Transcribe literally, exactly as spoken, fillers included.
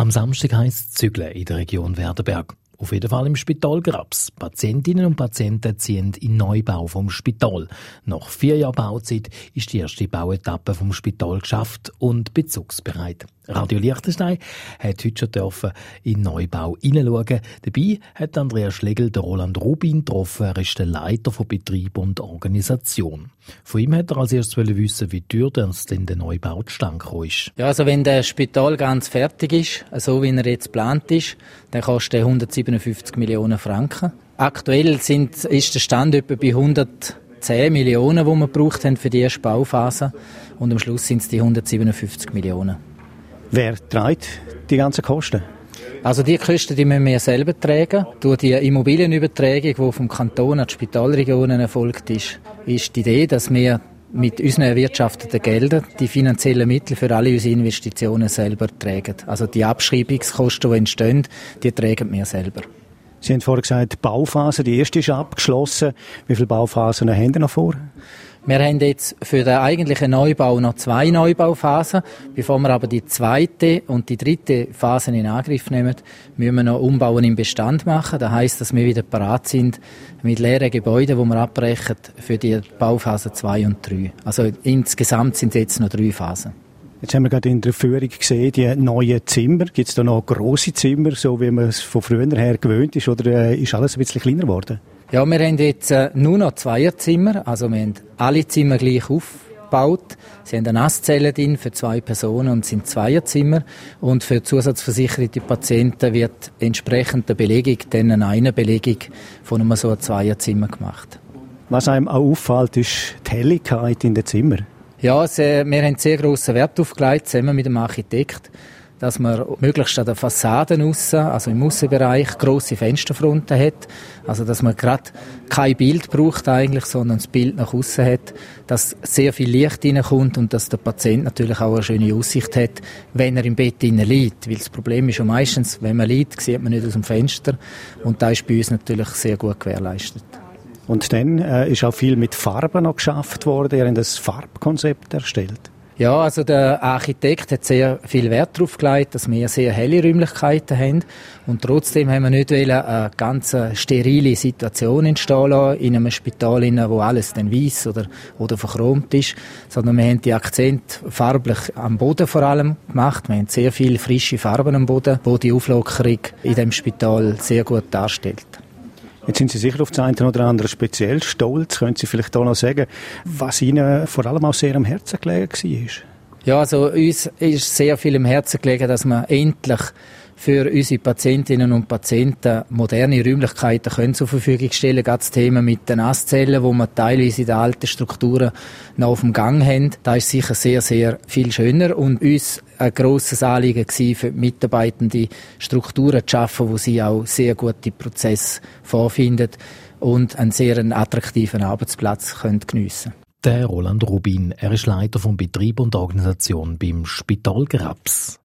Am Samstag heisst es Zügeln in der Region Werdenberg. Auf jeden Fall im Spital Grabs. Patientinnen und Patienten ziehen in Neubau vom Spital. Nach vier Jahren Bauzeit ist die erste Bauetappe vom Spital geschafft und bezugsbereit. Radio Liechtenstein hat heute schon dürfen in den Neubau hineinschauen. Dabei hat Andreas Schlegel den Roland Rubin getroffen. Er ist der Leiter von Betrieb und Organisation. Von ihm hat er als erstes wissen, wie teuer es denn der Neubau zustande gekommen ist. Ja, also wenn der Spital ganz fertig ist, so wie er jetzt geplant ist, dann kostet er hundertsiebenundfünfzig Millionen Franken. Aktuell sind, ist der Stand etwa bei hundertzehn Millionen, die wir gebraucht haben für die erste Bauphase. Und am Schluss sind es die hundertsiebenundfünfzig Millionen. Wer trägt die ganzen Kosten? Also die Kosten die müssen wir selber tragen. Durch die Immobilienübertragung, die vom Kanton an die Spitalregionen erfolgt ist, ist die Idee, dass wir mit unseren erwirtschafteten Geldern die finanziellen Mittel für alle unsere Investitionen selber tragen. Also die Abschreibungskosten, die entstehen, die tragen wir selber. Sie haben vorhin gesagt, die Bauphase, die erste ist abgeschlossen. Wie viele Bauphasen haben Sie noch vor? Wir haben jetzt für den eigentlichen Neubau noch zwei Neubauphasen. Bevor wir aber die zweite und die dritte Phase in Angriff nehmen, müssen wir noch Umbauen im Bestand machen. Das heisst, dass wir wieder bereit sind mit leeren Gebäuden, die wir abbrechen für die Bauphase zwei und drei. Also insgesamt sind es jetzt noch drei Phasen. Jetzt haben wir gerade in der Führung gesehen, die neuen Zimmer. Gibt es da noch grosse Zimmer, so wie man es von früher her gewöhnt ist, oder ist alles ein bisschen kleiner geworden? Ja, wir haben jetzt äh, nur noch Zweierzimmer, also wir haben alle Zimmer gleich aufgebaut. Sie haben eine Nasszelle drin für zwei Personen und sind Zweierzimmer. Und für zusatzversicherte Patienten wird entsprechend der Belegung dann eine Belegung von einem so einem Zweierzimmer gemacht. Was einem auch auffällt, ist die Helligkeit in den Zimmern. Ja, sehr, wir haben sehr grossen Wert aufgelegt, zusammen mit dem Architekt, dass man möglichst an den Fassaden aussen, also im Aussenbereich, grosse Fensterfronten hat. Also, dass man gerade kein Bild braucht eigentlich, sondern das Bild nach aussen hat, dass sehr viel Licht reinkommt und dass der Patient natürlich auch eine schöne Aussicht hat, wenn er im Bett drinnen liegt. Weil das Problem ist ja meistens, wenn man liegt, sieht man nicht aus dem Fenster. Und das ist bei uns natürlich sehr gut gewährleistet. Und dann äh, ist auch viel mit Farben noch geschafft worden. Ihr habt ein Farbkonzept erstellt. Ja, also der Architekt hat sehr viel Wert darauf gelegt, dass wir sehr helle Räumlichkeiten haben. Und trotzdem haben wir nicht eine ganz sterile Situation entstehen lassen in einem Spital, wo alles dann weiss oder, oder verchromt ist. Sondern wir haben die Akzente farblich am Boden vor allem gemacht. Wir haben sehr viele frische Farben am Boden, die die Auflockerung in dem Spital sehr gut darstellt. Jetzt sind Sie sicher auf das eine oder andere speziell stolz. Können Sie vielleicht auch noch sagen, was Ihnen vor allem auch sehr am Herzen gelegen war? Ja, also uns ist sehr viel am Herzen gelegen, dass wir endlich für unsere Patientinnen und Patienten moderne Räumlichkeiten können zur Verfügung stellen. Gerade das Thema mit den Nasszellen, wo wir teilweise in den alten Strukturen noch auf dem Gang haben. Das ist sicher sehr, sehr viel schöner und uns ein grosses Anliegen gewesen, für die Mitarbeitenden Strukturen zu schaffen, wo sie auch sehr gute Prozesse vorfinden und einen sehr attraktiven Arbeitsplatz können geniessen können. Der Roland Rubin, er ist Leiter vom Betrieb und Organisation beim Spital Grabs.